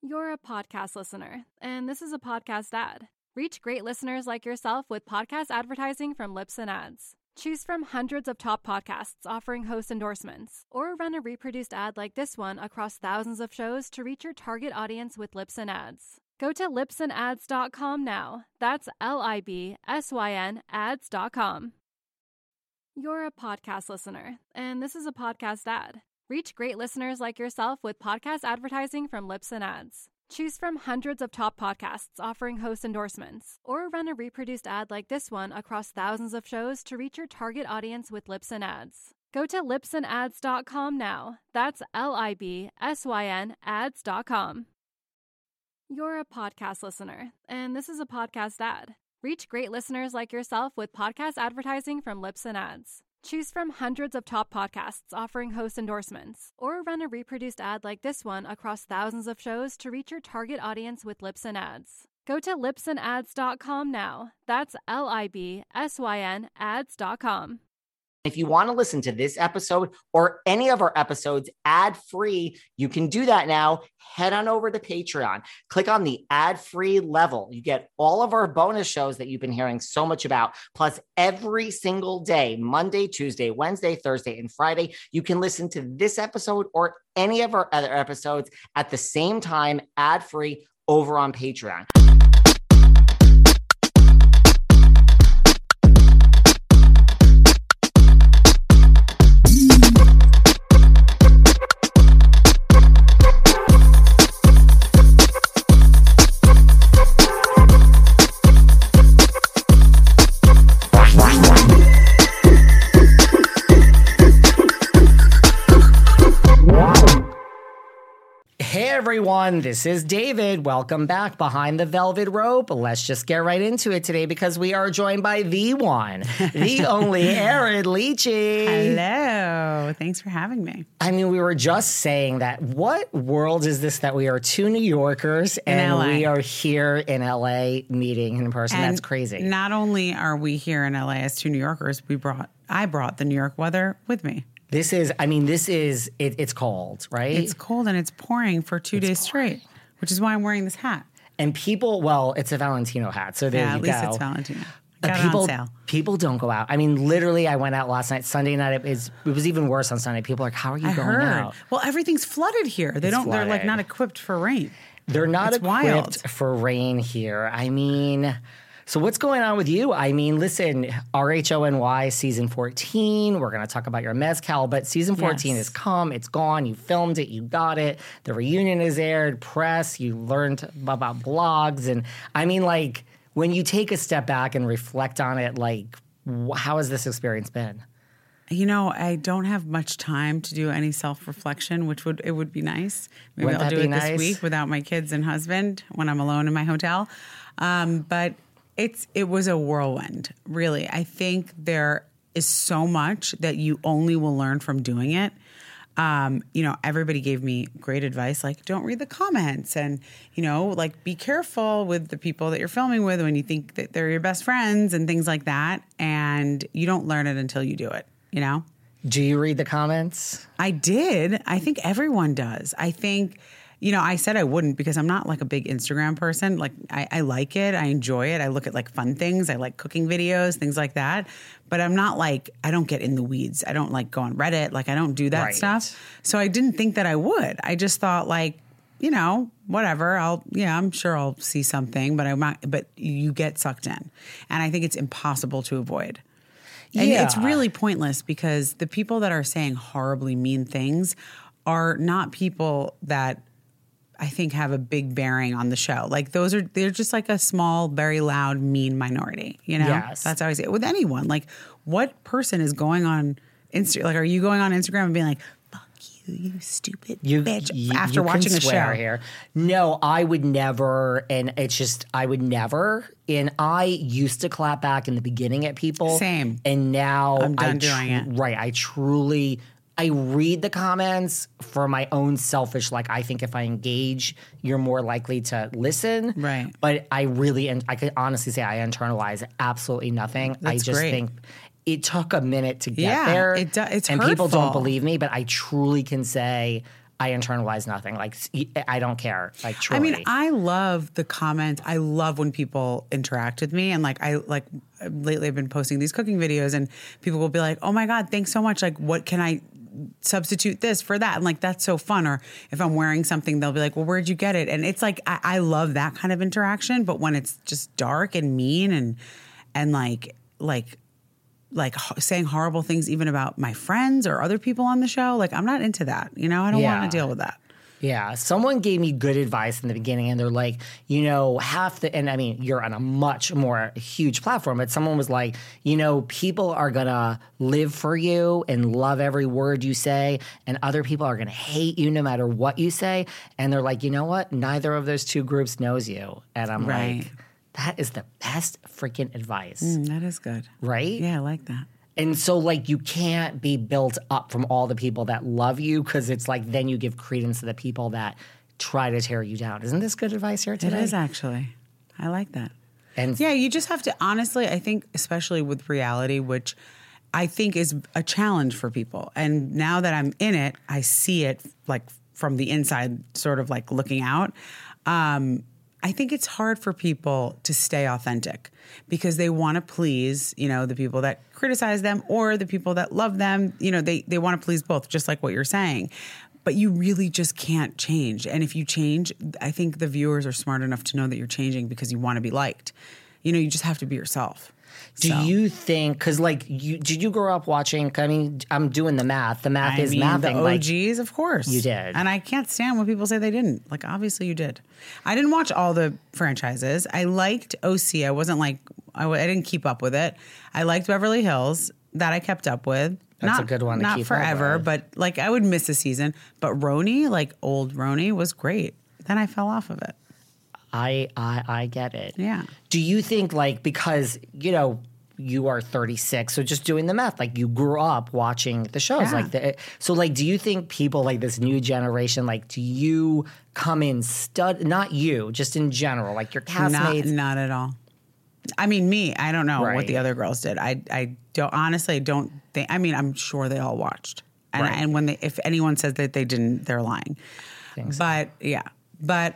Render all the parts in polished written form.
You're a podcast listener, and this is a podcast ad. Reach great listeners like yourself with podcast advertising from Libsyn Ads. Choose from hundreds of top podcasts offering host endorsements, or run a reproduced ad like this one across thousands of shows to reach your target audience with Libsyn Ads. Go to libsynads.com now. That's LIBSYN ads.com. You're a podcast listener, and this is a podcast ad. Reach great listeners like yourself with podcast advertising from Libsyn Ads. Choose from hundreds of top podcasts offering host endorsements, or run a reproduced ad like this one across thousands of shows to reach your target audience with Libsyn Ads. Go to libsynads.com now. That's LIBSYN ads.com. You're a podcast listener, and this is a podcast ad. Reach great listeners like yourself with podcast advertising from Libsyn Ads. Choose from hundreds of top podcasts offering host endorsements, or run a reproduced ad like this one across thousands of shows to reach your target audience with Libsyn Ads. Go to libsynads.com now. That's LIBSYN ads.com. If you want to listen to this episode or any of our episodes ad-free, you can do that now. Head on over to Patreon. Click on the ad-free level. You get all of our bonus shows that you've been hearing so much about. Plus, every single day, Monday, Tuesday, Wednesday, Thursday, and Friday, you can listen to this episode or any of our other episodes at the same time, ad-free, over on Patreon. Hey everyone, this is David. Welcome back behind the velvet rope. Let's just get right into it today because we are joined by the one, the only Erin Leachy. Hello. Thanks for having me. I mean, we were just saying that what world is this that we are two New Yorkers and we are here in LA meeting in person? And that's crazy. Not only are we here in LA as two New Yorkers, I brought the New York weather with me. It's cold, right? It's cold and it's pouring for 2 days straight, which is why I'm wearing this hat. And people, it's a Valentino hat, so there you go. Yeah, at least it's Valentino. Got it on sale. People don't go out. I mean, literally, I went out last night. Sunday night, it was even worse on Sunday. People are like, how are you going out? Well, everything's flooded here. They're like not equipped for rain. They're not equipped wild. for rain here. I mean, so what's going on with you? I mean, listen, RHONY season 14. We're going to talk about your mezcal, but season 14 has come. It's gone. You filmed it. You got it. The reunion is aired. Press. You learned about blogs. And I mean, like, when you take a step back and reflect on it, like, how has this experience been? You know, I don't have much time to do any self-reflection, it would be nice. Maybe I'll do it this week without my kids and husband when I'm alone in my hotel. But it was a whirlwind, really. I think there is so much that you only will learn from doing it. Everybody gave me great advice, like don't read the comments and, like be careful with the people that you're filming with when you think that they're your best friends and things like that. And you don't learn it until you do it, Do you read the comments? I did. I think everyone does. I think, I said I wouldn't because I'm not like a big Instagram person. Like I like it. I enjoy it. I look at like fun things. I like cooking videos, things like that. But I'm not like, I don't get in the weeds. I don't like go on Reddit. Like I don't do that stuff. So I didn't think that I would. I just thought like, whatever. I'm sure I'll see something, but you get sucked in. And I think it's impossible to avoid. And it's really pointless because the people that are saying horribly mean things are not people that I think have a big bearing on the show. Like they're just like a small, very loud, mean minority, Yes. That's how I say it with anyone. Like what person is going on Instagram? Like, are you going on Instagram and being like, fuck you stupid bitch, after watching a show? Here. No, I would never. And it's just, I would never. And I used to clap back in the beginning at people. Same. And now I'm done doing it. Right. I read the comments for my own selfish, like I think if I engage, you're more likely to listen. Right. But I could honestly say I internalize absolutely nothing. That's I just great. think it took a minute to get there. It's and hurtful. people don't believe me, but I truly can say I internalize nothing. Like, I don't care. Like, truly. I mean, I love the comments. I love when people interact with me. And like, lately I've been posting these cooking videos and people will be like, oh my God, thanks so much. Like, what can I substitute this for that? And like, that's so fun. Or if I'm wearing something, they'll be like, well, where'd you get it? And it's like, I love that kind of interaction. But when it's just dark and mean and like saying horrible things even about my friends or other people on the show, like, I'm not into that. You know, I don't want to deal with that. Yeah. Someone gave me good advice in the beginning and they're like, you know, and I mean, you're on a much more huge platform, but someone was like, you know, people are going to live for you and love every word you say, and other people are going to hate you no matter what you say. And they're like, you know what? Neither of those two groups knows you. And I'm like, that is the best freaking advice. That is good. Right? Yeah, I like that. And so, like, you can't be built up from all the people that love you, because it's like then you give credence to the people that try to tear you down. Isn't this good advice here today? It is, actually. I like that. And yeah, you just have to, honestly, I think, especially with reality, which I think is a challenge for people. And now that I'm in it, I see it like from the inside, sort of like looking out. I think it's hard for people to stay authentic because they want to please, you know, the people that criticize them or the people that love them. You know, they want to please both, just like what you're saying. But you really just can't change. And if you change, I think the viewers are smart enough to know that you're changing because you want to be liked. You know, you just have to be yourself. Do you think, because like, did you grow up watching, I mean, I'm doing the math. The math is mathing. The OGs, of course. You did. And I can't stand when people say they didn't. Like, obviously you did. I didn't watch all the franchises. I liked OC. I wasn't like, I didn't keep up with it. I liked Beverly Hills. That I kept up with. That's a good one to keep up with. Not forever, but like I would miss a season. But Roni, like old Roni, was great. Then I fell off of it. I get it. Yeah. Do you think, like, because, you know, you are 36, so just doing the math, like, you grew up watching the shows. Yeah. So, like, do you think people like this new generation, like, do you come in not you, just in general, like your castmates? Not at all. I mean, me, I don't know Right. what the other girls did. I don't, honestly, don't think, I mean, I'm sure they all watched. And, Right. and when if anyone says that they didn't, they're lying. But yeah, but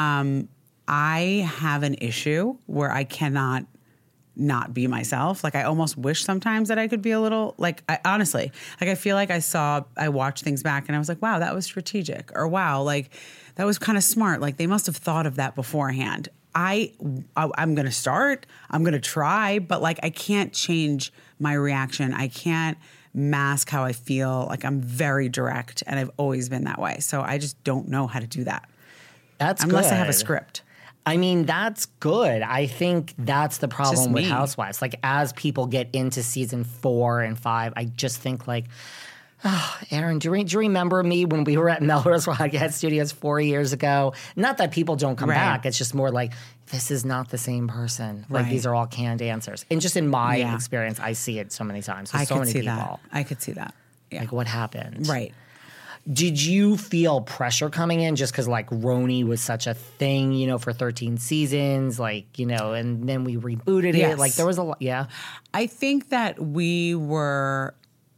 I have an issue where I cannot not be myself. Like, I almost wish sometimes that I could be a little, like, honestly, like, I feel like I watched things back and I was like, wow, that was strategic, or wow, like, that was kind of smart. Like, they must have thought of that beforehand. I'm going to start, I'm going to try, but like, I can't change my reaction. I can't mask how I feel. Like, I'm very direct and I've always been that way. So I just don't know how to do that. Unless I have a script. I mean, that's good. I think that's the problem with me. Housewives. Like, as people get into season 4 and 5, I just think like, oh, Erin, do you remember me when we were at Melrose Podcast Studios 4 years ago? Not that people don't come back. It's just more like, this is not the same person. Like, these are all canned answers. And just in my experience, I see it so many times with so many people. I could see that. Yeah. Like, what happened? Right. Did you feel pressure coming in just because, like, Roni was such a thing, you know, for 13 seasons, like, you know, and then we rebooted it? Like, there was a lot. Yeah. I think that we were,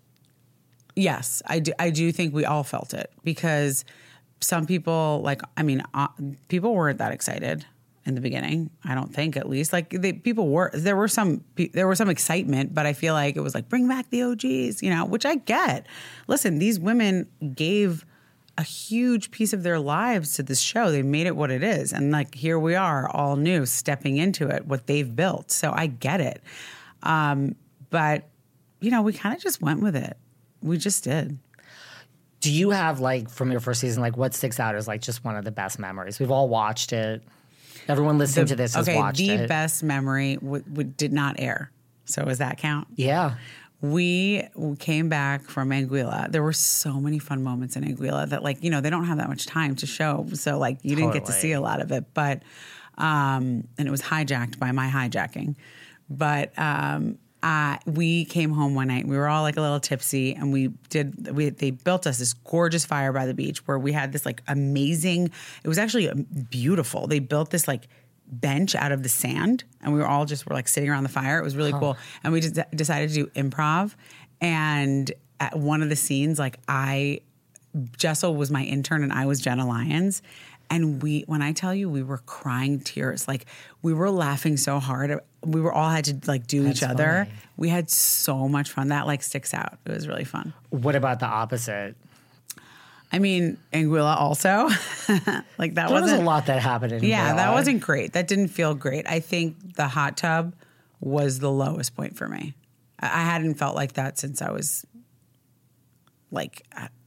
yes, I do think we all felt it, because some people, like, I mean, people weren't that excited in the beginning. I don't think, at least, like, people were. There was some excitement, but I feel like it was like, bring back the OGs, you know, which I get. Listen, these women gave a huge piece of their lives to this show. They made it what it is, and like, here we are, all new, stepping into it, what they've built. So I get it, but you know, we kind of just went with it. We just did. Do you have, like, from your first season, like, what sticks out as like just one of the best memories? We've all watched it. Everyone listening to this has watched it. The best memory did not air. So does that count? Yeah. We came back from Anguilla. There were so many fun moments in Anguilla that, like, you know, they don't have that much time to show. So, like, you didn't get to see a lot of it. But, and it was hijacked by my hijacking. But we came home one night. We were all like a little tipsy, and they built us this gorgeous fire by the beach where we had this like amazing, it was actually beautiful. They built this like bench out of the sand, and we were like sitting around the fire. It was really cool. And we just decided to do improv. And at one of the scenes, like, I Jessel was my intern and I was Jenna Lyons. And when I tell you, we were crying tears. Like, we were laughing so hard. We were all had to like do each other. Funny. We had so much fun. That like sticks out. It was really fun. What about the opposite? I mean, Anguilla also. Like that There was wasn't a lot that happened in Yeah, Anguilla. that wasn't great. That didn't feel great. I think the hot tub was the lowest point for me. I hadn't felt like that since I was like,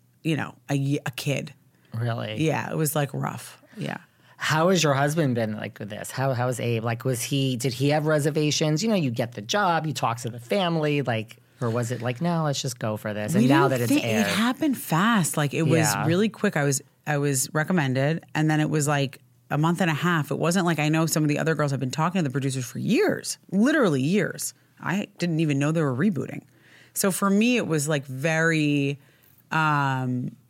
a kid. Really? Yeah, it was like rough. Yeah. How has your husband been like with this? How is Abe? Like, did he have reservations? You get the job, you talk to the family, like, or was it like, no, let's just go for this? And now that it's aired. It happened fast. Like it was Yeah. really quick. I was recommended, and then it was like a month and a half. It wasn't like I know some of the other girls have been talking to the producers for years, literally years. I didn't even know they were rebooting. So for me, it was like very, I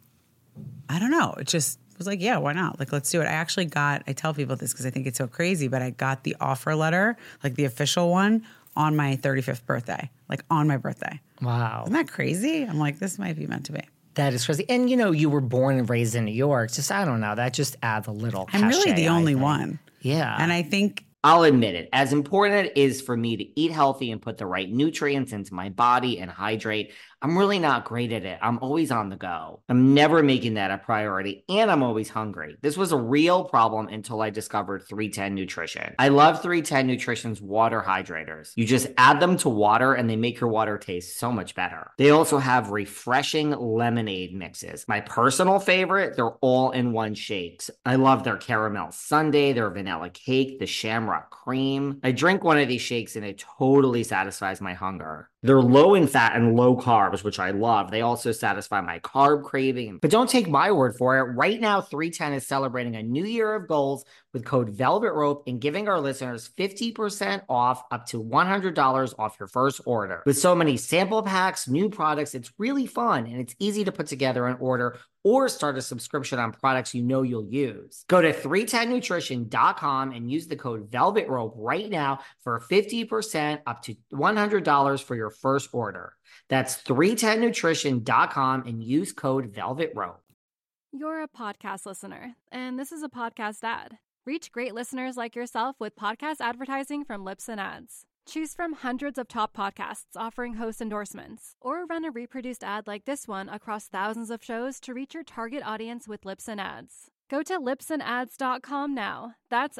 don't know. It just was like, yeah, why not? Like, let's do it. I tell people this because I think it's so crazy, but I got the offer letter, like the official one, on my 35th birthday, like on my birthday. Wow. Isn't that crazy? I'm like, this might be meant to be. That is crazy. And you were born and raised in New York. Just, I don't know, that just adds a little I'm really cachet, the I only think. one. Yeah. And I think I'll admit it. As important it is for me to eat healthy and put the right nutrients into my body and hydrate, I'm really not great at it. I'm always on the go. I'm never making that a priority, and I'm always hungry. This was a real problem until I discovered 310 Nutrition. I love 310 Nutrition's water hydrators. You just add them to water and they make your water taste so much better. They also have refreshing lemonade mixes. My personal favorite, they're all in one shakes. I love their caramel sundae, their vanilla cake, the shamrock cream. I drink one of these shakes and it totally satisfies my hunger. They're low in fat and low carbs, which I love. They also satisfy my carb craving. But don't take my word for it. Right now, 310 is celebrating a new year of goals with code Velvet Rope and giving our listeners 50% off, up to $100 off your first order. With so many sample packs, new products, it's really fun and it's easy to put together an order or start a subscription on products you'll use. Go to 310nutrition.com and use the code Velvet Rope right now for 50% up to $100 for your first order. That's 310nutrition.com and use code Velvet Rope. You're a podcast listener, and this is a podcast ad. Reach great listeners like yourself with podcast advertising from Libsyn Ads. Choose from hundreds of top podcasts offering host endorsements, or run a reproduced ad like this one across thousands of shows to reach your target audience with Libsyn Ads. Go to libsynads.com now. That's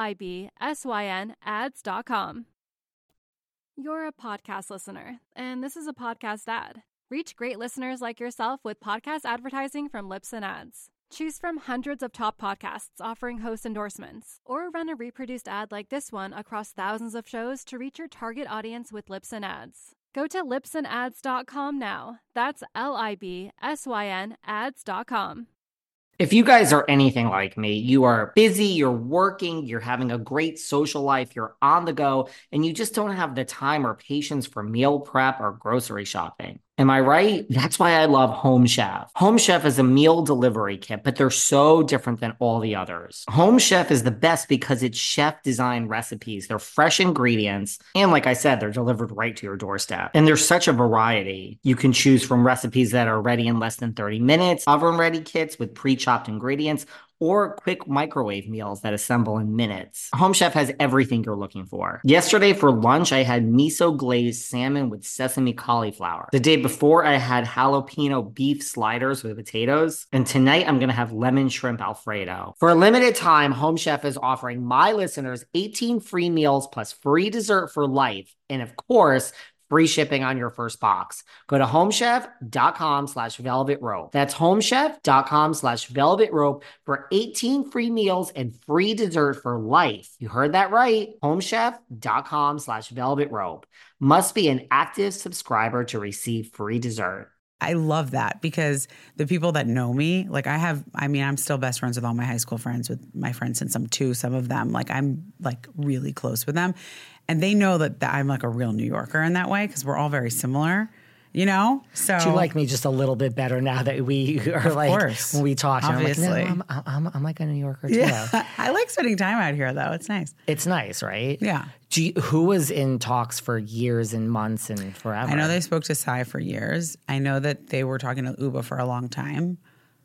LIBSYN ads.com. You're a podcast listener, and this is a podcast ad. Reach great listeners like yourself with podcast advertising from Libsyn Ads. Choose from hundreds of top podcasts offering host endorsements, or run a reproduced ad like this one across thousands of shows to reach your target audience with Libsyn Ads. Go to libsynads.com now. That's LIBSYN ads.com. If you guys are anything like me, you are busy, you're working, you're having a great social life, you're on the go, and you just don't have the time or patience for meal prep or grocery shopping. Am I right? That's why I love Home Chef. Home Chef is a meal delivery kit, but they're so different than all the others. Home Chef is the best because it's chef-designed recipes. They're fresh ingredients, and like I said, they're delivered right to your doorstep. And there's such a variety. You can choose from recipes that are ready in less than 30 minutes, oven-ready kits with pre-chopped ingredients, or quick microwave meals that assemble in minutes. Home Chef has everything you're looking for. Yesterday for lunch, I had miso glazed salmon with sesame cauliflower. The day before, I had jalapeno beef sliders with potatoes. And tonight, I'm gonna have lemon shrimp Alfredo. For a limited time, Home Chef is offering my listeners 18 free meals plus free dessert for life. And of course, free shipping on your first box. Go to homechef.com/velvet rope. That's homechef.com/velvet rope for 18 free meals and free dessert for life. You heard that right. Homechef.com/velvet rope. Must be an active subscriber to receive free dessert. I love that because the people that know me, like I'm still best friends with all my high school friends, with my friends since I'm 2, some of them, like I'm like really close with them. And they know that I'm like a real New Yorker in that way because we're all very similar, you know? So Do you like me just a little bit better now that we are Of like, course. when we talk? Obviously. I'm like, no, I'm like a New Yorker too. Yeah. I like spending time out here though. It's nice. It's nice, right? Yeah. Who was in talks for years and months and forever? I know they spoke to Psy for years. I know that they were talking to Uba for a long time.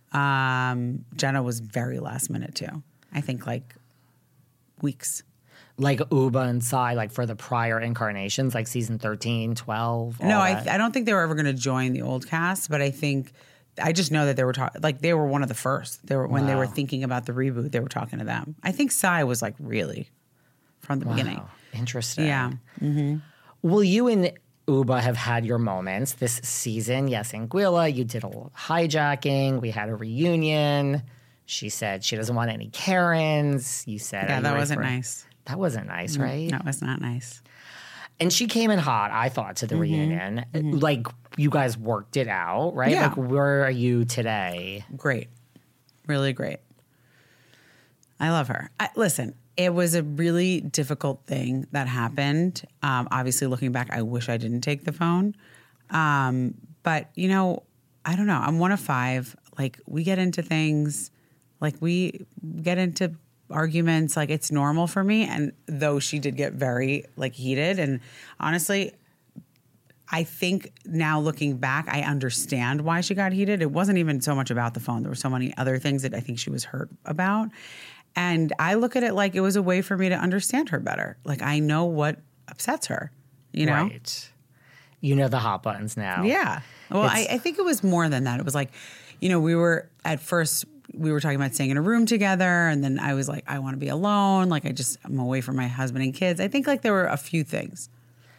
Jenna was very last minute too. I think like weeks. Like Uba and Sai, like for the prior incarnations, like season 13, 12? No, I don't think they were ever going to join the old cast, but I just know that they were they were one of the first. When they were thinking about the reboot, they were talking to them. I think Sai was like really from the beginning. Interesting. Yeah. Mm-hmm. Well, you and Uba have had your moments this season. Yes, Anguilla, you did a little hijacking. We had a reunion. She said she doesn't want any Karens. You said, yeah, that wasn't nice. That wasn't nice, right? That was not nice. And she came in hot, I thought, to the reunion. Like, you guys worked it out, right? Yeah. Like, where are you today? Great. Really great. I love her. Listen, it was a really difficult thing that happened. Obviously, looking back, I wish I didn't take the phone. But, you know, I don't know. I'm one of 5. Like, we get into things. Like, we get into arguments. Like, it's normal for me. And though she did get very, like, heated. And honestly, I think now looking back, I understand why she got heated. It wasn't even so much about the phone. There were so many other things that I think she was hurt about. And I look at it like it was a way for me to understand her better. Like, I know what upsets her, you know? Right. You know the hot buttons now. Yeah. Well, I think it was more than that. It was like, you know, we were talking about staying in a room together. And then I was like, I want to be alone. Like, I'm away from my husband and kids. I think like there were a few things.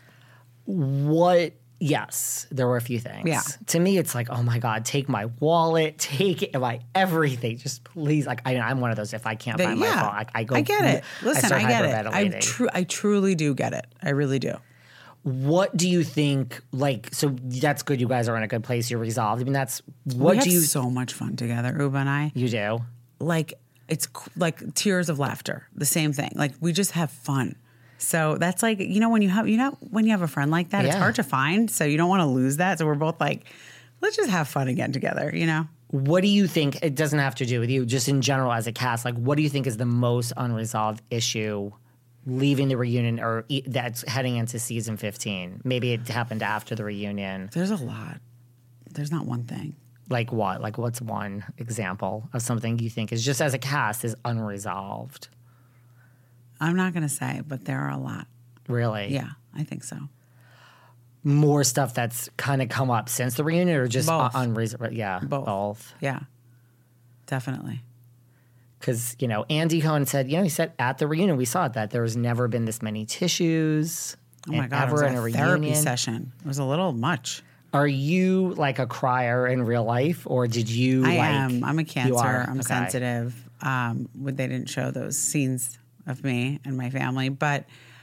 Yes, there were a few things. Yeah. To me, it's like, oh my God, take my wallet, take my everything. Just please. Like, I'm one of those, if I can't find my phone, I go. I get it. Listen, I get it. Hyperventilating. I truly do get it. I really do. What do you think, like, so that's good. You guys are in a good place. You're resolved. I mean, we have so much fun together, Uba and I. You do? Like, it's like tears of laughter. The same thing. Like, we just have fun. So that's like, you know, when you have a friend like that, it's hard to find. So you don't want to lose that. So we're both like, let's just have fun again together, you know? What do you think, it doesn't have to do with you, just in general as a cast, like what do you think is the most unresolved issue leaving the reunion or that's heading into season 15? Maybe it happened after the reunion. There's a lot. There's not one thing. Like what? Like what's one example of something you think is just as a cast is unresolved? I'm not going to say, but there are a lot. Really? Yeah, I think so. More stuff that's kind of come up since the reunion or just unresolved? Yeah, both. Yeah, definitely. Because, you know, Andy Cohen said, he said at the reunion, we saw it, that there's never been this many tissues. Oh my God, ever it was in a therapy reunion. Session. It was a little much. Are you like a crier in real life or did you I am. I'm a Cancer. I'm okay. sensitive. They didn't show those scenes of me and my family. But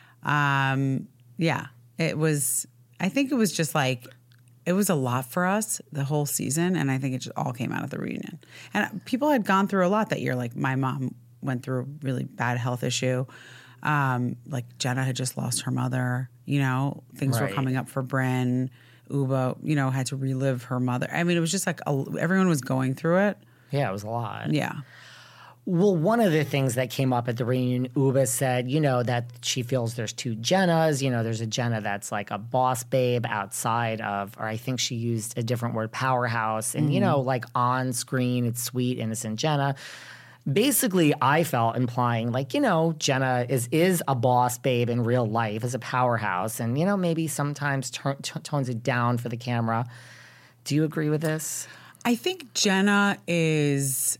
yeah, I think it was just like, it was a lot for us the whole season. And I think it just all came out of the reunion. And people had gone through a lot that year. Like my mom went through a really bad health issue. Like Jenna had just lost her mother, things were coming up for Brynn. Uba, had to relive her mother. I mean, it was just like everyone was going through it. Yeah, it was a lot. Yeah. Well, one of the things that came up at the reunion, Uba said, that she feels there's two Jennas. There's a Jenna that's like a boss babe outside of, or I think she used a different word, powerhouse. And, like on screen, it's sweet, innocent Jenna. Basically, I felt implying like, Jenna is a boss babe in real life, is a powerhouse. And, maybe sometimes tones it down for the camera. Do you agree with this? I think Jenna is...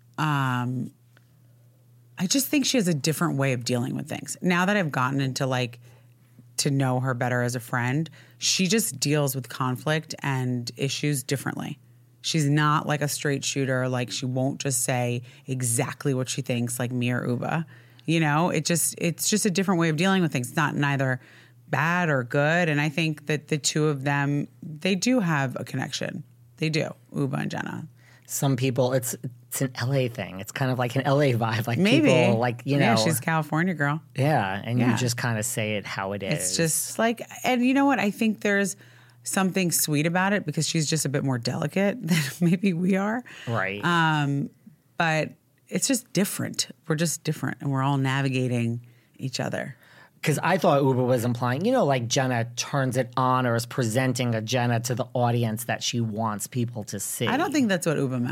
I just think she has a different way of dealing with things. Now that I've gotten into to know her better as a friend, she just deals with conflict and issues differently. She's not like a straight shooter. Like she won't just say exactly what she thinks like me or Uba. It's just a different way of dealing with things. It's not neither bad or good. And I think that the two of them, they do have a connection. They do, Uba and Jenna. Some people, it's an LA thing. It's kind of like an LA vibe. Like maybe. People, Yeah, she's a California girl. Yeah, and you just kind of say it how it is. It's just like, and you know what? I think there's something sweet about it because she's just a bit more delicate than maybe we are. Right. But it's just different. We're just different, and we're all navigating each other. Because I thought Uba was implying, like Jenna turns it on or is presenting a Jenna to the audience that she wants people to see. I don't think that's what Uba meant.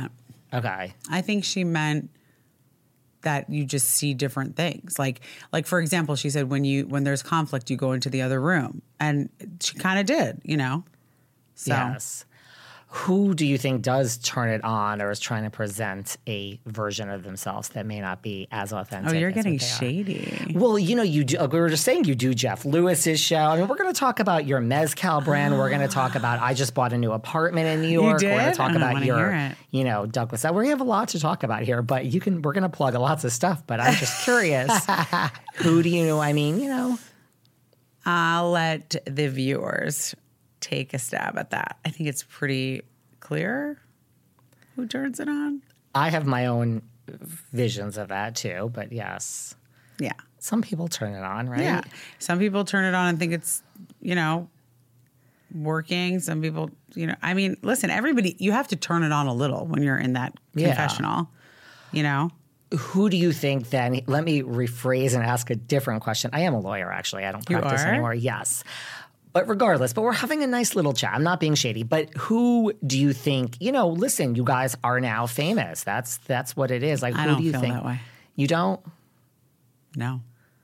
Okay. I think she meant that you just see different things. Like for example, she said when there's conflict, you go into the other room, and she kind of did, you know. So. Yes. Who do you think does turn it on or is trying to present a version of themselves that may not be as authentic? Oh, you're as getting what they are? shady. Well, you know, you do. We were just saying you do Jeff Lewis's show. I mean, we're going to talk about your Mezcal brand. We're going to talk about I just bought a new apartment in New York. did? We're going to talk I about wanna your, hear it. you know, Douglas. We have a lot to talk about here, but we're going to plug lots of stuff. But I'm just curious, who do you know? I mean, you know, I'll let the viewers take a stab at that. I think it's pretty clear who turns it on. I have my own visions of that too. But yes, Yeah. some people turn it on, right? Yeah. Some people turn it on and think it's, you know, working. Some people, you know, I mean, listen, everybody, you have to turn it on a little when you're in that Yeah. confessional, you know? Who do you think then? Let me rephrase and ask a different question. I am a lawyer, actually. I don't practice are? anymore. Yes. But regardless, we're having a nice little chat. I'm not being shady. But who do you think, you know, listen, you guys are now famous. That's what it is. Like, I who don't do you feel think? that way. You don't? No.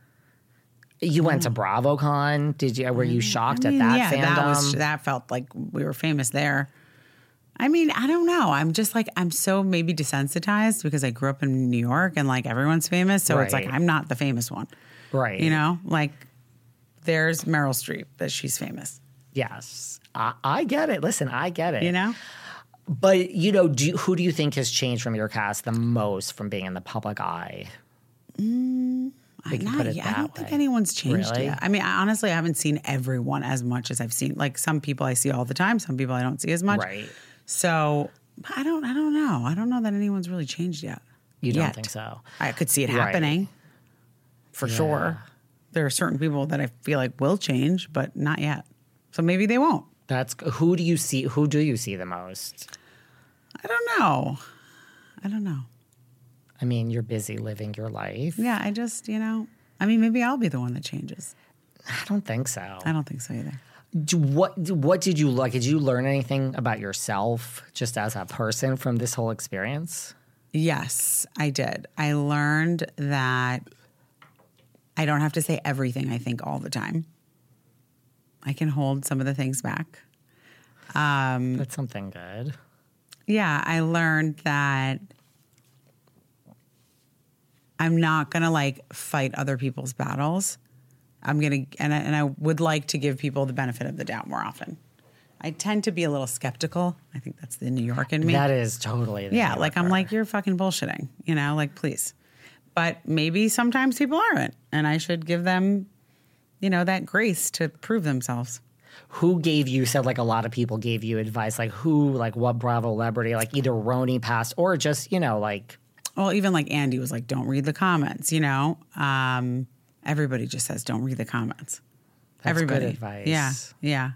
You went to BravoCon. Did you? Were you shocked at that fandom? that felt like we were famous there. I mean, I don't know. I'm just like, I'm so maybe desensitized because I grew up in New York and like everyone's famous. So it's like, Right. I'm not the famous one. Right. You know, like there's Meryl Streep that she's famous, Yes. I get it. Listen, I get it. you know? But, you know, who do you think has changed from your cast the most from being in the public eye? We can put it I that don't think way. anyone's changed Really? yet. I mean, honestly, I haven't seen everyone as much as I've seen. Like some people I see all the time, some people I don't see as much. Right. So I don't know. I don't know that anyone's really changed yet. You don't Yet. think so? I could see it Right. happening for sure. There are certain people that I feel like will change, but not yet. So maybe they won't. Who do you see? Who do you see the most? I don't know. I mean, you're busy living your life. Yeah, I just, you know, I mean, maybe I'll be the one that changes. I don't think so. I don't think so either. What did you like? Did you learn anything about yourself just as a person from this whole experience? Yes, I did. I learned that I don't have to say everything I think all the time. I can hold some of the things back. That's something good. Yeah, I learned that I'm not going to like fight other people's battles. I'm going to, and I would like to give people the benefit of the doubt more often. I tend to be a little skeptical. I think that's the New York in me. That is totally the Yeah, New like I'm Yorker. like, you're fucking bullshitting, you know, like please. But maybe sometimes people aren't, and I should give them, you know, that grace to prove themselves. Who gave you, said like a lot of people gave you advice, like who, like what Bravo celebrity, like either Roni passed or just, you know, like. Well, even like Andy was like, don't read the comments, you know. Everybody just says, don't read the comments. That's Everybody. good advice. Yeah, yeah.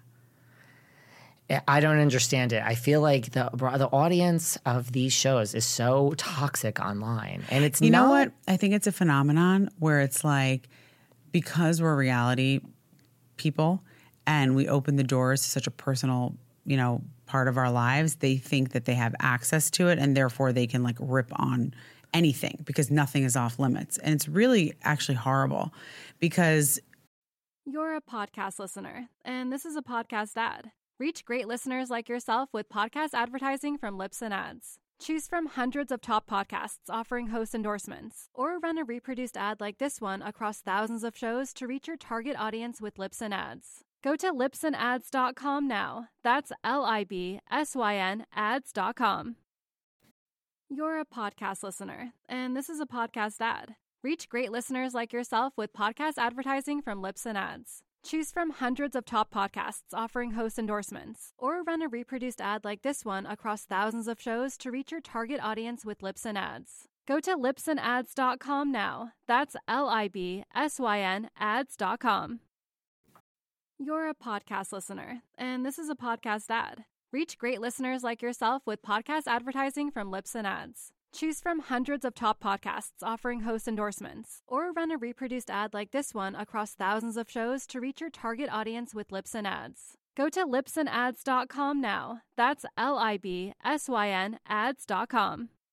I don't understand it. I feel like the audience of these shows is so toxic online. And it's You not. know what? I think it's a phenomenon where it's like, because we're reality people and we open the doors to such a personal, you know, part of our lives, they think that they have access to it and therefore they can like rip on anything because nothing is off limits. And it's really actually horrible because You're a podcast listener, and this is a podcast ad. Reach great listeners like yourself with podcast advertising from Lips and Ads. Choose from hundreds of top podcasts offering host endorsements, or run a reproduced ad like this one across thousands of shows to reach your target audience with Lips and Ads. Go to lipsandads.com now. That's LIBSYN ads.com. You're a podcast listener, and this is a podcast ad. Reach great listeners like yourself with podcast advertising from Lips and Ads. Choose from hundreds of top podcasts offering host endorsements, or run a reproduced ad like this one across thousands of shows to reach your target audience with Lips and Ads. Go to lipsandads.com now. That's LIBSYN ads.com. You're a podcast listener, and this is a podcast ad. Reach great listeners like yourself with podcast advertising from Lips and Ads. Choose from hundreds of top podcasts offering host endorsements, or run a reproduced ad like this one across thousands of shows to reach your target audience with Lips and Ads. Go to lipsandads.com now. That's LIBSYN ads.com.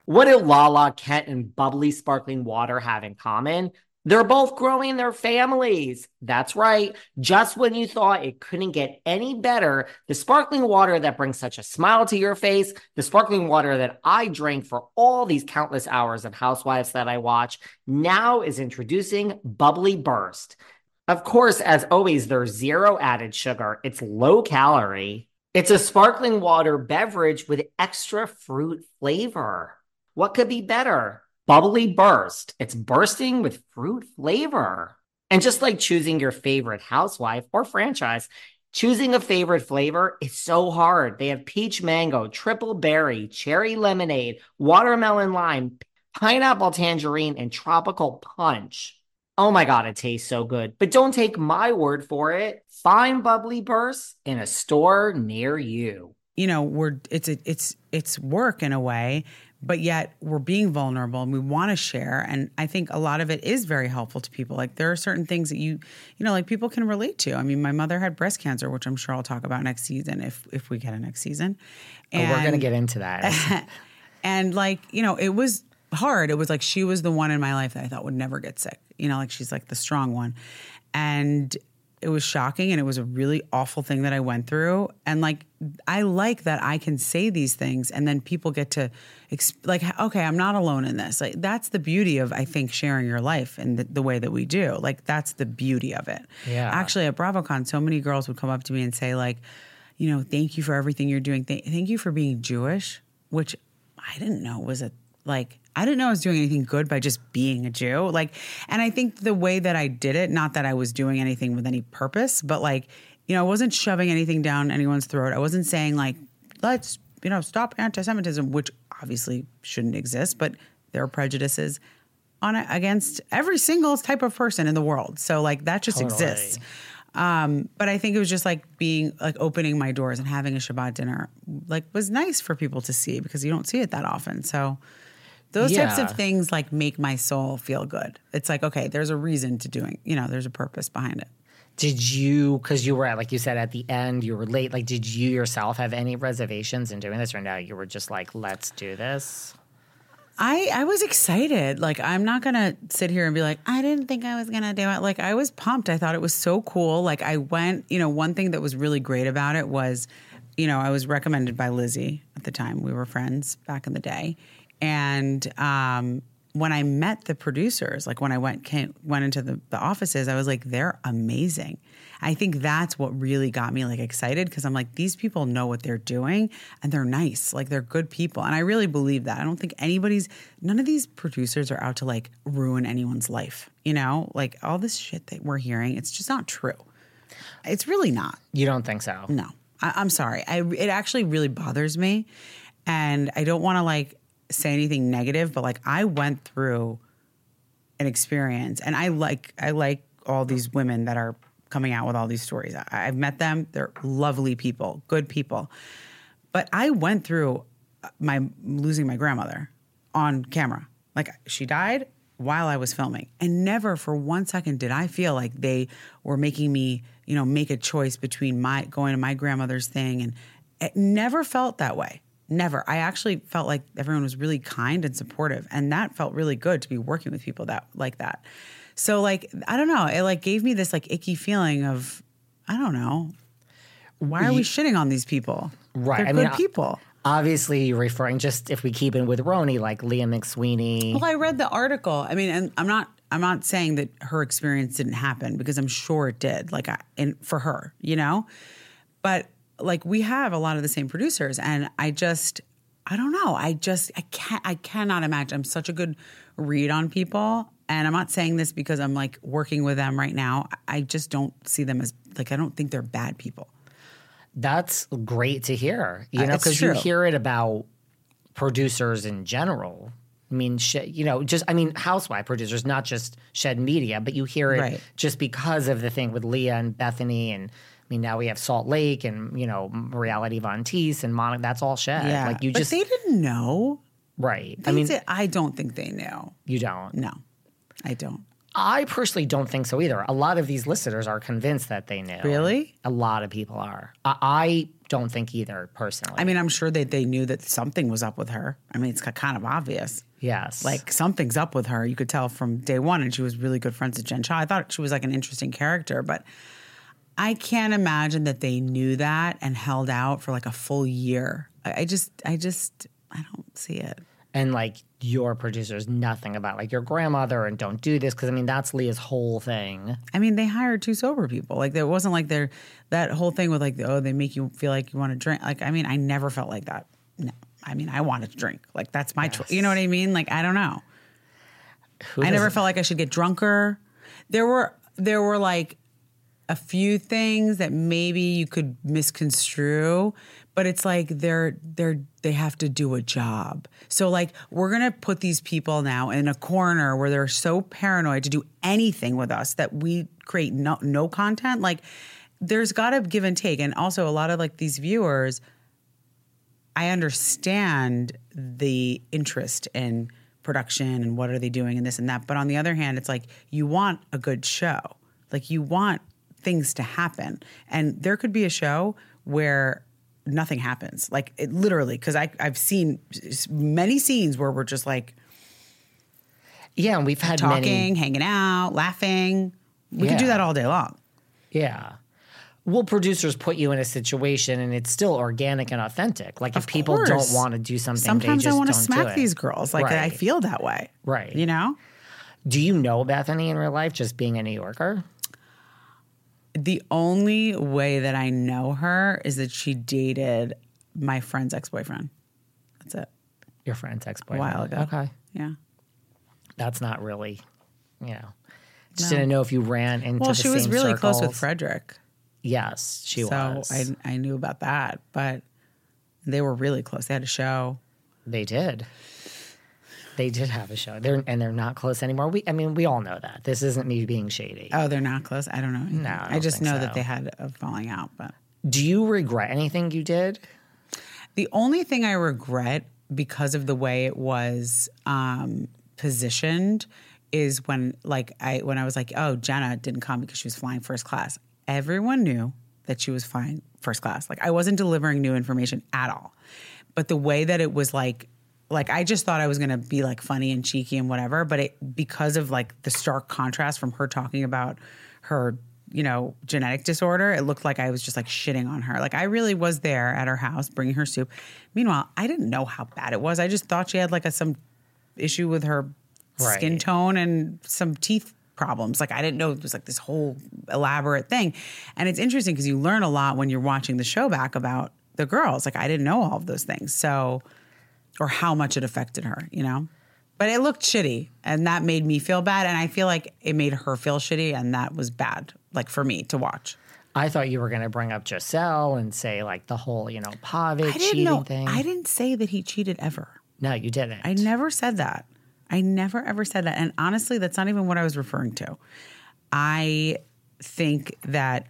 What do Lala, Kent, and bubbly sparkling water have in common? They're both growing their families. That's right. Just when you thought it couldn't get any better, the sparkling water that brings such a smile to your face, the sparkling water that I drank for all these countless hours of Housewives that I watch, now is introducing Bubbly Burst. Of course, as always, there's zero added sugar. It's low calorie. It's a sparkling water beverage with extra fruit flavor. What could be better? Bubbly Burst. It's bursting with fruit flavor. And just like choosing your favorite housewife or franchise, choosing a favorite flavor is so hard. They have peach mango, triple berry, cherry lemonade, watermelon lime, pineapple tangerine, and tropical punch. Oh my God, it tastes so good. But don't take my word for it. Find Bubbly Burst in a store near you. You know, it's work in a way, but yet we're being vulnerable and we want to share. And I think a lot of it is very helpful to people. Like there are certain things that you know, like people can relate to. I mean, my mother had breast cancer, which I'm sure I'll talk about next season if we get a next season. And we're going to get into that. And like, you know, it was hard. It was like she was the one in my life that I thought would never get sick. You know, like she's like the strong one. And it was shocking and it was a really awful thing that I went through. And like, I like that I can say these things and then people get to like, okay, I'm not alone in this. Like that's the beauty of, I think, sharing your life in the way that we do. Like that's the beauty of it. Yeah. Actually at BravoCon, so many girls would come up to me and say like, you know, thank you for everything you're doing. Thank you for being Jewish, which I didn't know was I didn't know I was doing anything good by just being a Jew. Like, and I think the way that I did it, not that I was doing anything with any purpose, but like, you know, I wasn't shoving anything down anyone's throat. I wasn't saying like, let's, you know, stop anti-Semitism, which obviously shouldn't exist, but there are prejudices against every single type of person in the world. So like that just exists. But I think it was just like being like opening my doors and having a Shabbat dinner like was nice for people to see because you don't see it that often. So those types of things like make my soul feel good. It's like, okay, there's a reason to doing, you know, there's a purpose behind it. Did you, because you were, like you said, at the end, you were late, like did you yourself have any reservations in doing this or no, you were just like, let's do this? I was excited. Like, I'm not going to sit here and be like, I didn't think I was going to do it. Like, I was pumped. I thought it was so cool. Like, I went, you know, one thing that was really great about it was, you know, I was recommended by Lizzie at the time. We were friends back in the day. And when I met the producers, like when I went into the offices, I was like, they're amazing. I think that's what really got me like excited because I'm like, these people know what they're doing and they're nice. Like they're good people. And I really believe that. I don't think none of these producers are out to like ruin anyone's life. You know, like all this shit that we're hearing, it's just not true. It's really not. You don't think so? No, I'm sorry. It actually really bothers me. And I don't want to like say anything negative, but like I went through an experience and I like all these women that are coming out with all these stories. I've met them. They're lovely people, good people. But I went through losing my grandmother on camera. Like she died while I was filming and never for 1 second did I feel like they were making me, you know, make a choice between going to my grandmother's thing. And it never felt that way. Never. I actually felt like everyone was really kind and supportive. And that felt really good to be working with people like that. So like, I don't know. It like gave me this like icky feeling of, I don't know. Why are we shitting on these people? Right. They're good people. Obviously you're referring just if we keep in with Roni, like Leah McSweeney. Well, I read the article. I mean, and I'm not saying that her experience didn't happen because I'm sure it did. Like for her, you know, but like we have a lot of the same producers and I don't know. I cannot imagine. I'm such a good read on people. And I'm not saying this because I'm like working with them right now. I just don't see them as like, I don't think they're bad people. That's great to hear, you know, because you hear it about producers in general. I mean, housewife producers, not just Shed Media, but you hear it just because of the thing with Leah and Bethany and I mean, now we have Salt Lake and, you know, Reality Von Teese and Monica. That's all Shed. Yeah, like but they didn't know. Right. I don't think they knew. You don't? No, I don't. I personally don't think so either. A lot of these listeners are convinced that they knew. Really? A lot of people are. I don't think either, personally. I mean, I'm sure they knew that something was up with her. I mean, it's kind of obvious. Yes. Like, something's up with her. You could tell from day one, and she was really good friends with Jen Shah. I thought she was like an interesting character, but I can't imagine that they knew that and held out for like a full year. I don't see it. And like your producers, nothing about like your grandmother and don't do this, because I mean that's Leah's whole thing. I mean, they hired 2 sober people. Like, there wasn't like that whole thing with like, oh, they make you feel like you want to drink. Like, I mean, I never felt like that. No, I mean, I wanted to drink. Like, that's my choice. You know what I mean? Like, I don't know. I never felt like I should get drunker. There were like a few things that maybe you could misconstrue, but it's like they have to do a job. So like, we're going to put these people now in a corner where they're so paranoid to do anything with us that we create no content. Like, there's got to give and take. And also a lot of like these viewers, I understand the interest in production and what are they doing and this and that. But on the other hand, it's like, you want a good show. Like, you want things to happen. And there could be a show where nothing happens. Like, it literally, because I've seen many scenes where we're just like, yeah, and we've had talking, hanging out, laughing. We could do that all day long. Yeah. Well, producers put you in a situation and it's still organic and authentic. Like, if people don't want to do something, sometimes they just I want to don't smack do it. these girls. Like, I feel that way. Right. You know? Do you know Bethany in real life, just being a New Yorker? The only way that I know her is that she dated my friend's ex-boyfriend. That's it. Your friend's ex-boyfriend. A while ago. Okay. Yeah. That's not really, just didn't know if you ran into the same she was really circles. close with Frederick. Yes, she was. So I knew about that, but they were really close. They had a show. They did. They did have a show. They're not close anymore. We all know that. This isn't me being shady. Oh, they're not close? I don't know. No, I just know so. that they had a falling out. But do you regret anything you did? The only thing I regret, because of the way it was positioned, is when I was like, oh, Jenna didn't come because she was flying first class. Everyone knew that she was flying first class. Like, I wasn't delivering new information at all. But the way that it was like I just thought I was going to be like funny and cheeky and whatever, but because of like the stark contrast from her talking about her, genetic disorder, it looked like I was just like shitting on her. Like, I really was there at her house bringing her soup. Meanwhile, I didn't know how bad it was. I just thought she had like some issue with her skin tone and some teeth problems. Like, I didn't know it was like this whole elaborate thing. And it's interesting because you learn a lot when you're watching the show back about the girls. Like, I didn't know all of those things. So, or how much it affected her, But it looked shitty, and that made me feel bad, and I feel like it made her feel shitty, and that was bad, like, for me to watch. I thought you were going to bring up Giselle and say, like, the whole, Pavic cheating thing. I didn't say that he cheated ever. No, you didn't. I never said that. I never, ever said that. And honestly, that's not even what I was referring to. I think that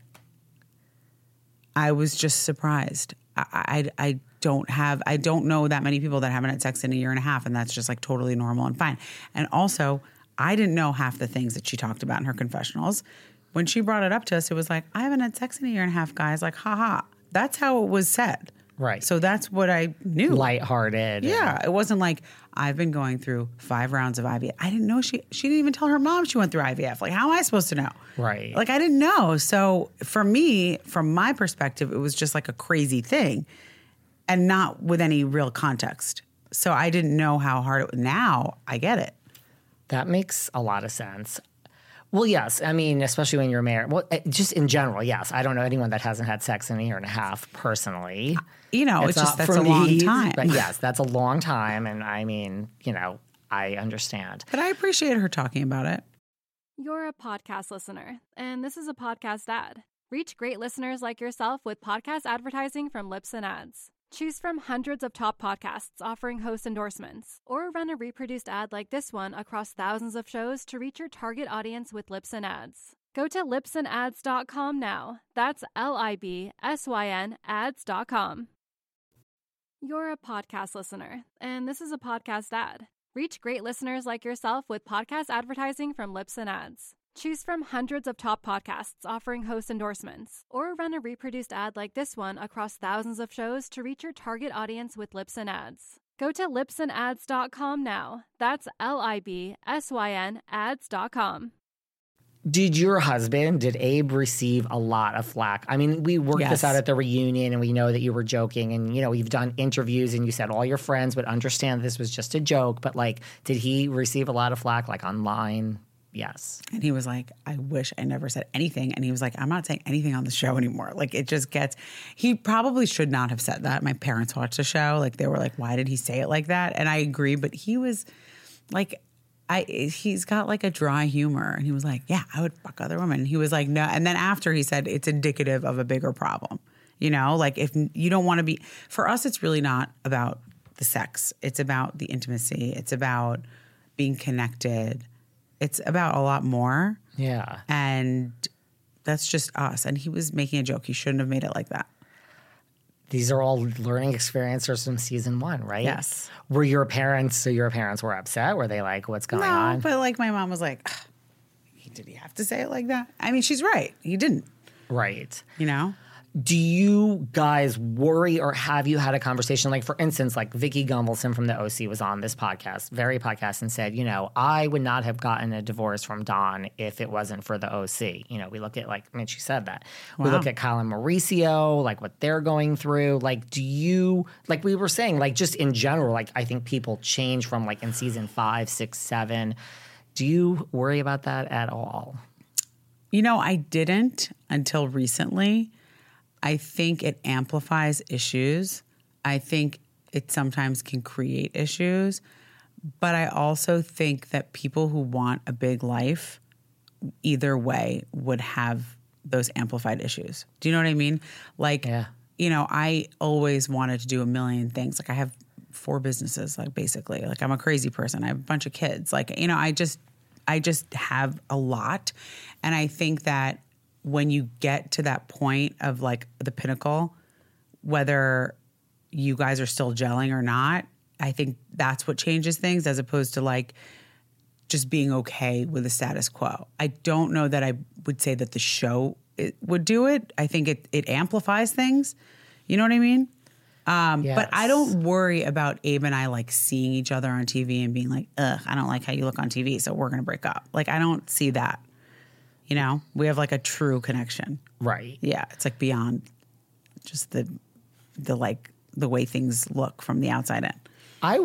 I was just surprised. I don't know that many people that haven't had sex in a year and a half, and that's just like totally normal and fine. And also, I didn't know half the things that she talked about in her confessionals. When she brought it up to us, it was like, I haven't had sex in a year and a half, guys. Like, haha. That's how it was said. Right. So that's what I knew. Lighthearted. Yeah. It wasn't like, I've been going through 5 rounds of IVF. I didn't know she didn't even tell her mom she went through IVF. Like, how am I supposed to know? Right. Like, I didn't know. So for me, from my perspective, it was just like a crazy thing and not with any real context. So I didn't know how hard it was. Now I get it. That makes a lot of sense. Well, yes. I mean, especially when you're married. Well, just in general, yes. I don't know anyone that hasn't had sex in a year and a half personally. It's just that's a long time. But yes, that's a long time. And I mean, I understand. But I appreciate her talking about it. You're a podcast listener, and this is a podcast ad. Reach great listeners like yourself with podcast advertising from Lips and Ads. Choose from hundreds of top podcasts offering host endorsements, or run a reproduced ad like this one across thousands of shows to reach your target audience with Lips and Ads. Go to lipsandads.com now. That's LIBSYN ads.com. You're a podcast listener, and this is a podcast ad. Reach great listeners like yourself with podcast advertising from Lips and Ads. Choose from hundreds of top podcasts offering host endorsements, or run a reproduced ad like this one across thousands of shows to reach your target audience with Libsyn Ads. Go to libsynads.com now. That's LIBSYN ads.com. Did Abe receive a lot of flack? I mean, we worked this out at the reunion, and we know that you were joking, and, you know, you've done interviews, and you said all your friends would understand this was just a joke, but, like, did he receive a lot of flack, like, online? Yes. And he was like, I wish I never said anything. And he was like, I'm not saying anything on the show anymore. Like, it just gets, he probably should not have said that. My parents watched the show. Like, they were like, why did he say it like that? And I agree, but he was like, he's got like a dry humor. And he was like, yeah, I would fuck other women. And he was like, no. And then after he said, it's indicative of a bigger problem. You know, like, if you don't want to be, for us, it's really not about the sex. It's about the intimacy. It's about being connected. It's about a lot more. Yeah. And that's just us. And he was making a joke. He shouldn't have made it like that. These are all learning experiences from season 1, right? Yes. Were your parents were upset? Were they like, what's going on? No, but like my mom was like, did he have to say it like that? I mean, she's right. He didn't. Right. You know? Do you guys worry, or have you had a conversation? Like, for instance, like Vicky Gunvalson from the OC was on this podcast, and said, you know, I would not have gotten a divorce from Don if it wasn't for the OC. You know, we look at, like, I mean, she said that. Wow. We look at Kyle and Mauricio, like what they're going through. Like, do you, like we were saying, like just in general, like I think people change from like in season 5, 6, 7. Do you worry about that at all? You know, I didn't until recently. I think it amplifies issues. I think it sometimes can create issues. But I also think that people who want a big life, either way, would have those amplified issues. Do you know what I mean? Like, you know, I always wanted to do a million things. Like, I have 4 businesses, like, basically. Like, I'm a crazy person. I have a bunch of kids. Like, you know, I just have a lot. And I think that when you get to that point of like the pinnacle, whether you guys are still gelling or not, I think that's what changes things, as opposed to like just being okay with the status quo. I don't know that I would say that the show would do it. I think it amplifies things. You know what I mean? Yes. But I don't worry about Abe and I like seeing each other on TV and being like, ugh, I don't like how you look on TV, so we're going to break up. Like, I don't see that. You know, we have like a true connection. Right. Yeah. It's like beyond just the way things look from the outside in. I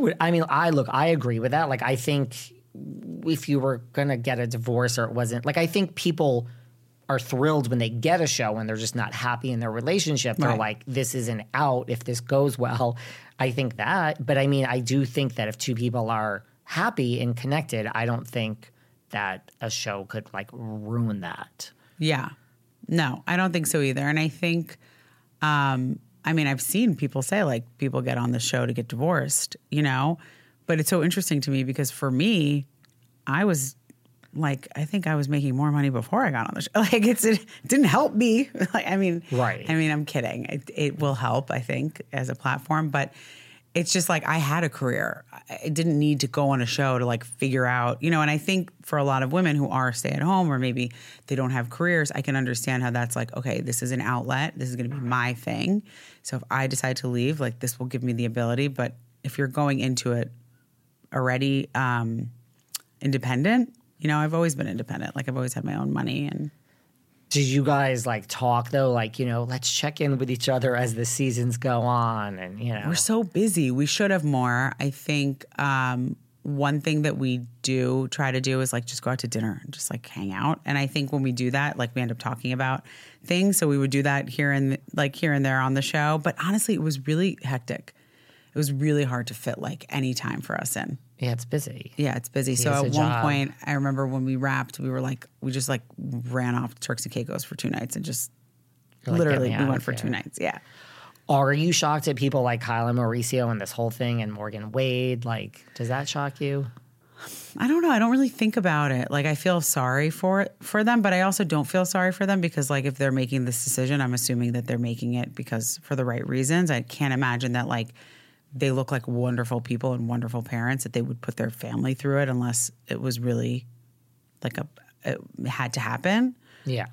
agree with that. Like, I think if you were going to get a divorce or it wasn't, like, I think people are thrilled when they get a show and they're just not happy in their relationship. They're like, this isn't out if this goes well. I think that. But I mean, I do think that if 2 people are happy and connected, I don't think that a show could like ruin that. Yeah. No, I don't think so either. And I think, I mean, I've seen people say like people get on the show to get divorced, you know, but it's so interesting to me because for me, I was like, I think I was making more money before I got on the show. Like it didn't help me. Like, I mean, right. I mean, I'm kidding. It will help, I think, as a platform, but it's just like I had a career. I didn't need to go on a show to like figure out, you know, and I think for a lot of women who are stay at home or maybe they don't have careers, I can understand how that's like, okay, this is an outlet. This is going to be my thing. So if I decide to leave, like this will give me the ability. But if you're going into it already independent, you know, I've always been independent. Like I've always had my own money. And did you guys like talk though? Like, you know, let's check in with each other as the seasons go on, and you know, we're so busy. We should have more. I think one thing that we do try to do is like just go out to dinner and just like hang out. And I think when we do that, like we end up talking about things. So we would do that here and there on the show. But honestly, it was really hectic. It was really hard to fit like any time for us in. Yeah, it's busy. Yeah, it's busy. So at one point, I remember when we wrapped, we just ran off to Turks and Caicos for 2 nights and just literally we went for 2 nights. Yeah. Are you shocked at people like Kyle and Mauricio and this whole thing and Morgan Wade? Like, does that shock you? I don't know. I don't really think about it. Like, I feel sorry for them, but I also don't feel sorry for them because, like, if they're making this decision, I'm assuming that they're making it because for the right reasons. I can't imagine that, like, they look like wonderful people and wonderful parents that they would put their family through it unless it was really like had to happen. Yeah.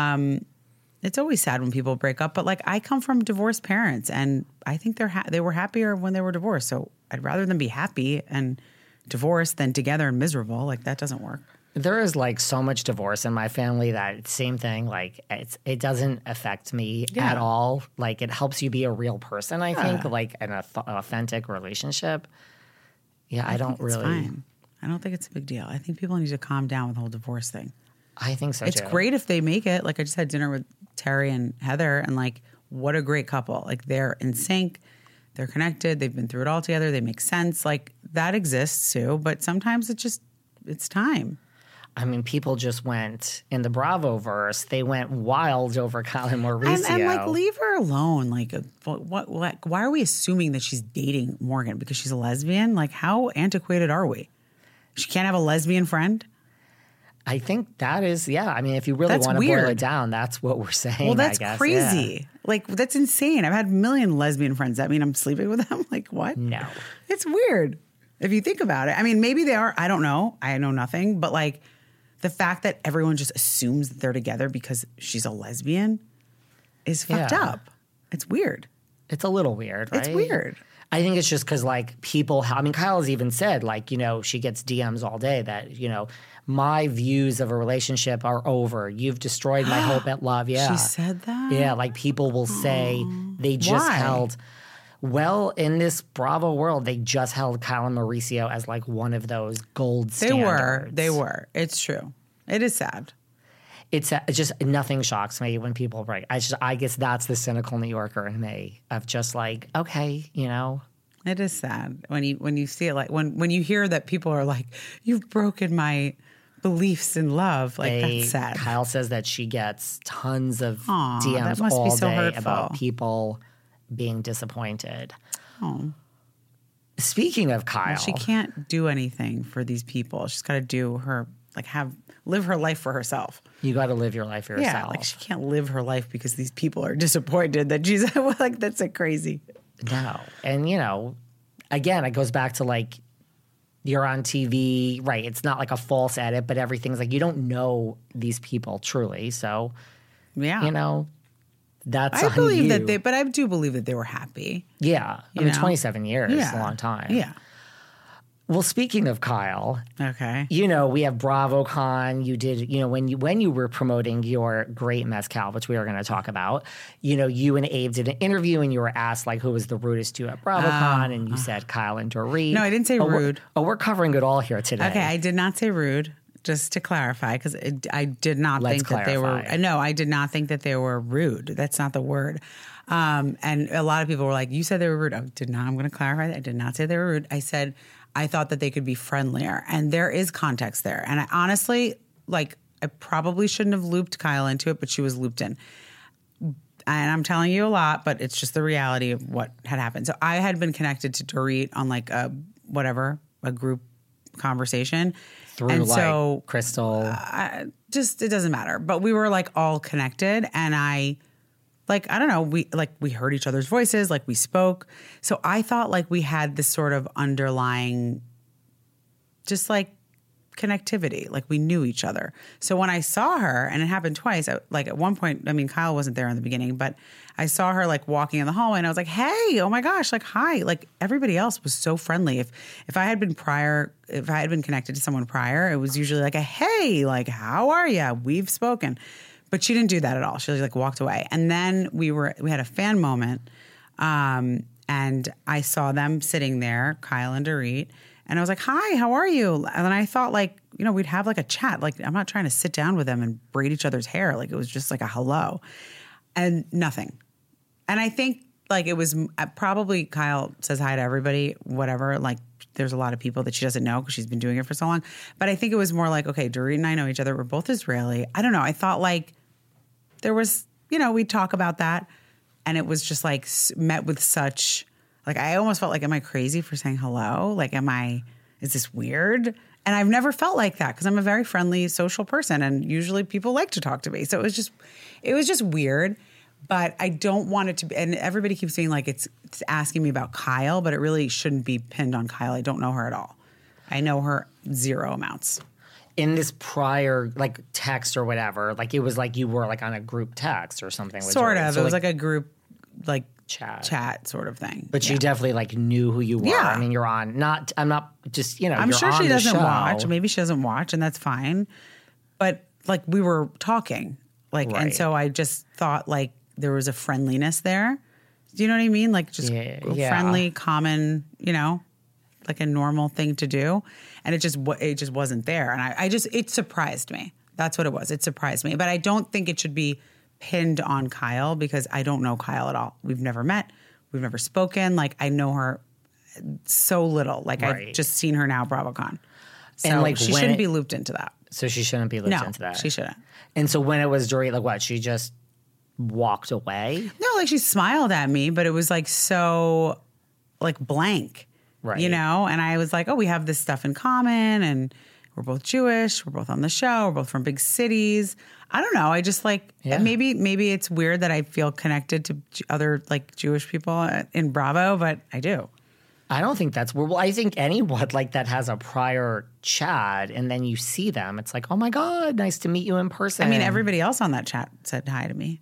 It's always sad when people break up, but like I come from divorced parents, and I think they were happier when they were divorced. So I'd rather them be happy and divorced than together and miserable. Like that doesn't work. There is like so much divorce in my family that same thing. Like it doesn't affect me at all. Like it helps you be a real person. I think like an authentic relationship. Yeah, I don't really. Fine. I don't think it's a big deal. I think people need to calm down with the whole divorce thing. I think so It's too. great if they make it. Like I just had dinner with Terry and Heather, and like what a great couple. Like they're in sync, they're connected, they've been through it all together, they make sense. Like that exists too, but sometimes it's time. I mean, people just went in the Bravo verse. They went wild over Kyle and Mauricio. And like leave her alone. Like what why are we assuming that she's dating Morgan because she's a lesbian? Like how antiquated are we? She can't have a lesbian friend? I think that is, yeah. I mean, if you really want to boil it down, that's what we're saying. Well, that's I guess. crazy. Yeah. Like, that's insane. I've had a million lesbian friends. That mean I'm sleeping with them? Like, what? No. It's weird if you think about it. I mean, maybe they are. I don't know. I know nothing. But, like, the fact that everyone just assumes that they're together because she's a lesbian is fucked up. It's weird. It's a little weird, right? It's weird. I think it's just because, like, people, I mean, Kyle has even said, like, you know, she gets DMs all day that, you know, my views of a relationship are over. You've destroyed my hope at love. Yeah. She said that? Yeah, like people will say they just held, well, in this Bravo world, they just held Kyle and Mauricio as like one of those gold standards. They were. It's true. It is sad. It's just nothing shocks me when people break. I guess that's the cynical New Yorker in me of just like, okay, you know. It is sad when you see it, like when you hear that people are like, you've broken my beliefs in love. Like that's sad. Kyle says that she gets tons of Aw, DMs that must all be so day hurtful. about people being disappointed. Oh. Speaking of Kyle, Well, she can't do anything for these people. She's got to do her, like live her life for herself. you got to live your life for yourself. Yeah, like she can't live her life because these people are disappointed that she's like, that's a crazy. No. And, you know, again, it goes back to like, you're on TV, right? It's not like a false edit, but everything's like, you don't know these people truly. So, Yeah. you know, that's I on believe you. that but I do believe that they were happy. Yeah. I mean, 27 years is a long time. Yeah. Well, speaking of Kyle, Okay. you know, we have BravoCon. You did, you know, when you were promoting your great mezcal, which we are going to talk about, you know, you and Abe did an interview and you were asked like who was the rudest to you at BravoCon, and you said Kyle and Dorit. No, I didn't say rude. We're covering it all here today. Okay, I did not say rude. Just to clarify, because I did not think that they were. No, I did not think that they were rude. That's not the word. And a lot of people were like, "You said they were rude." I did not. I'm going to clarify that. I did not say they were rude. I said I thought that they could be friendlier, and there is context there. And I honestly, like, I probably shouldn't have looped Kyle into it, but she was looped in. And I'm telling you a lot, but it's just the reality of what had happened. So I had been connected to Dorit on like a group conversation. Through and like so, Crystal. it doesn't matter. But we were like all connected, and I don't know, we heard each other's voices, like we spoke. So I thought like we had this sort of underlying just like connectivity, like we knew each other. So when I saw her, and it happened twice, like at one point, I mean, Kyle wasn't there in the beginning, but I saw her like walking in the hallway, and I was like, hey, oh my gosh, like, hi. Like everybody else was so friendly. If I had been connected to someone prior, it was usually like a, hey, like, how are you? We've spoken. But she didn't do that at all. She like walked away. And then we had a fan moment, and I saw them sitting there, Kyle and Dorit, and I was like, hi, how are you? And then I thought like, you know, we'd have like a chat. Like I'm not trying to sit down with them and braid each other's hair. Like it was just like a hello and nothing. And I think like it was probably Kyle says hi to everybody, whatever. Like there's a lot of people that she doesn't know because she's been doing it for so long. But I think it was more like, okay, Dorit and I know each other. We're both Israeli. I don't know. I thought like there was, you know, we'd talk about that. And it was just like met with such, like I almost felt like, am I crazy for saying hello? Like, is this weird? And I've never felt like that because I'm a very friendly social person and usually people like to talk to me. So it was just weird. But I don't want it to be, and everybody keeps being like, it's asking me about Kyle, but it really shouldn't be pinned on Kyle. I don't know her at all. I know her zero amounts. in this prior like text or whatever, like it was like you were like on a group text or something. Sort of. So it was like a group like chat sort of thing. But she definitely like knew who you were. Yeah. I mean, you're on. I'm not just I'm you're sure on she the doesn't show. watch. Maybe she doesn't watch, and that's fine. But like we were talking, like, and so I just thought like there was a friendliness there. Do you know what I mean? Like just friendly, common, like a normal thing to do. And it just wasn't there. And it surprised me. That's what it was. It surprised me. But I don't think it should be pinned on Kyle because I don't know Kyle at all. We've never met. We've never spoken. Like I know her so little. Like I've just seen her now at BravoCon. So and like she shouldn't be looped into that. So she shouldn't be looped into that. No, she shouldn't. And so when it was Dorit, like what? She just walked away? No, like she smiled at me, but it was like so like blank. Right. And I was like, oh, we have this stuff in common and we're both Jewish. We're both on the show. We're both from big cities. I don't know. I just like, maybe it's weird that I feel connected to other like Jewish people in Bravo, but I do. I don't think that's weird. Well, I think anyone like that has a prior chat and then you see them. It's like, oh my God, nice to meet you in person. I mean, everybody else on that chat said hi to me.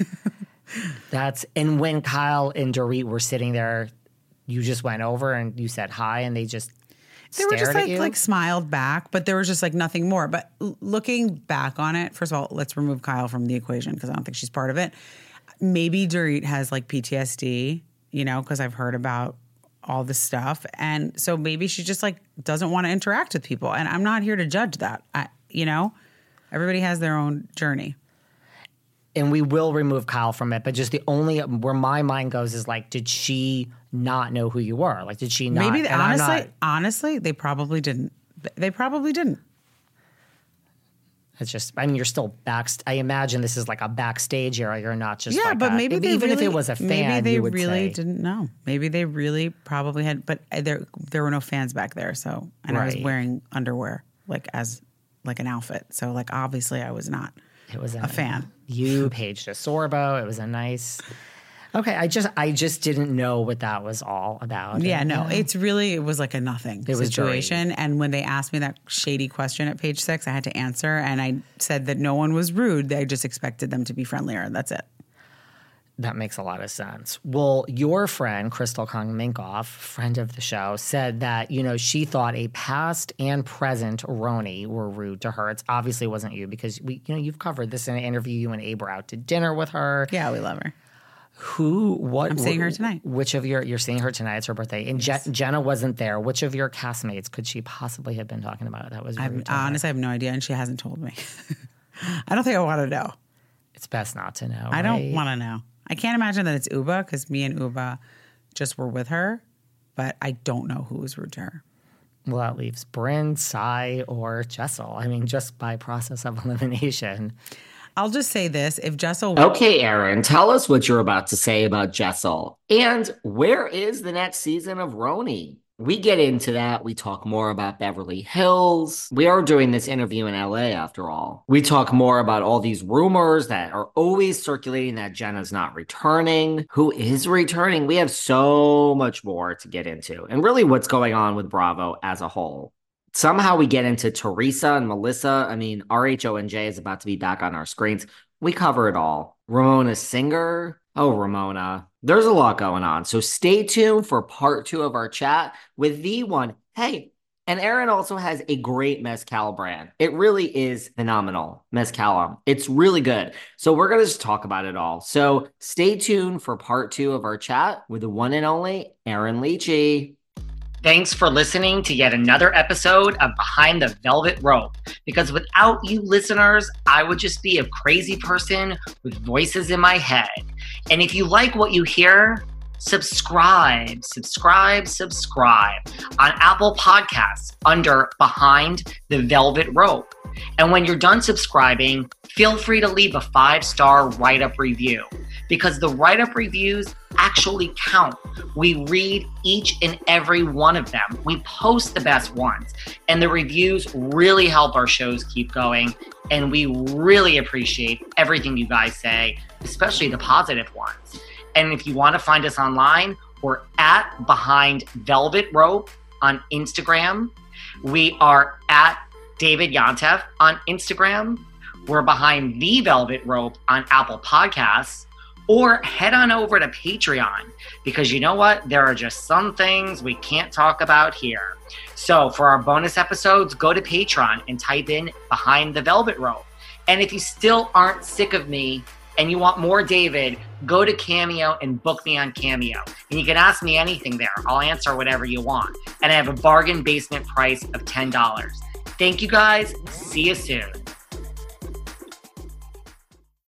And when Kyle and Dorit were sitting there, you just went over and you said hi and they just were just like smiled back, but there was just like nothing more. But looking back on it, first of all, let's remove Kyle from the equation because I don't think she's part of it. Maybe Dorit has like PTSD, because I've heard about all this stuff. And so maybe she just like doesn't want to interact with people. And I'm not here to judge that. Everybody has their own journey. And we will remove Kyle from it, but just where my mind goes is like, did she not know who you were? Like, did she not? Maybe, honestly, they probably didn't. They probably didn't. It's just, I mean, you're still I imagine this is like a backstage area. You're not just but maybe even if it was a fan, maybe they you would really say. didn't know. Maybe they really probably had, but there were no fans back there. So, and I was wearing underwear like as like an outfit. So like, obviously I was not. It was a fan. You, Paige DeSorbo. It was a nice. Okay, I just didn't know what that was all about. Yeah, no, it was like a nothing situation. And when they asked me that shady question at Page 6, I had to answer, and I said that no one was rude. I just expected them to be friendlier. That's it. That makes a lot of sense. Well, your friend, Crystal Kong-Minkoff, friend of the show, said that, she thought a past and present Roni were rude to her. It obviously wasn't you because you've covered this in an interview. You and Abe were out to dinner with her. Yeah, we love her. I'm seeing her tonight. Which of you're seeing her tonight? It's her birthday. And yes. Jenna wasn't there. Which of your castmates could she possibly have been talking about? That was rude. Honestly, I have no idea, and she hasn't told me. I don't think I want to know. It's best not to know. I don't want to know. I can't imagine that it's Uba because me and Uba just were with her, but I don't know who was rude to her. Well, that leaves Brynn, Sai, or Jessel. I mean, just by process of elimination. I'll just say this. If Jessel... Okay, Aaron, tell us what you're about to say about Jessel. And where is the next season of Roni? We get into that. We talk more about Beverly Hills. We are doing this interview in LA after all. We talk more about all these rumors that are always circulating that Jenna's not returning. Who is returning? We have so much more to get into. And really what's going on with Bravo as a whole. Somehow we get into Teresa and Melissa. I mean, RHONJ is about to be back on our screens. We cover it all. Ramona Singer. Oh, Ramona. There's a lot going on. So stay tuned for part 2 of our chat with the one. Hey, and Aaron also has a great mezcal brand. It really is phenomenal. Mezcal. It's really good. So we're going to just talk about it all. So stay tuned for part 2 of our chat with the one and only Aaron Leachy. Thanks for listening to yet another episode of Behind the Velvet Rope. Because without you listeners, I would just be a crazy person with voices in my head. And if you like what you hear, subscribe on Apple Podcasts under Behind the Velvet Rope. And when you're done subscribing, feel free to leave a 5-star write-up review because the write-up reviews actually count. We read each and every one of them. We post the best ones, and the reviews really help our shows keep going. And we really appreciate everything you guys say, especially the positive ones. And if you want to find us online, we're at Behind Velvet Rope on Instagram. We are at David Yontef on Instagram. We're behind The Velvet Rope on Apple Podcasts. Or head on over to Patreon, because you know what? There are just some things we can't talk about here. So for our bonus episodes, go to Patreon and type in Behind the Velvet Rope. And if you still aren't sick of me and you want more David, go to Cameo and book me on Cameo. And you can ask me anything there. I'll answer whatever you want. And I have a bargain basement price of $10. Thank you guys. See you soon.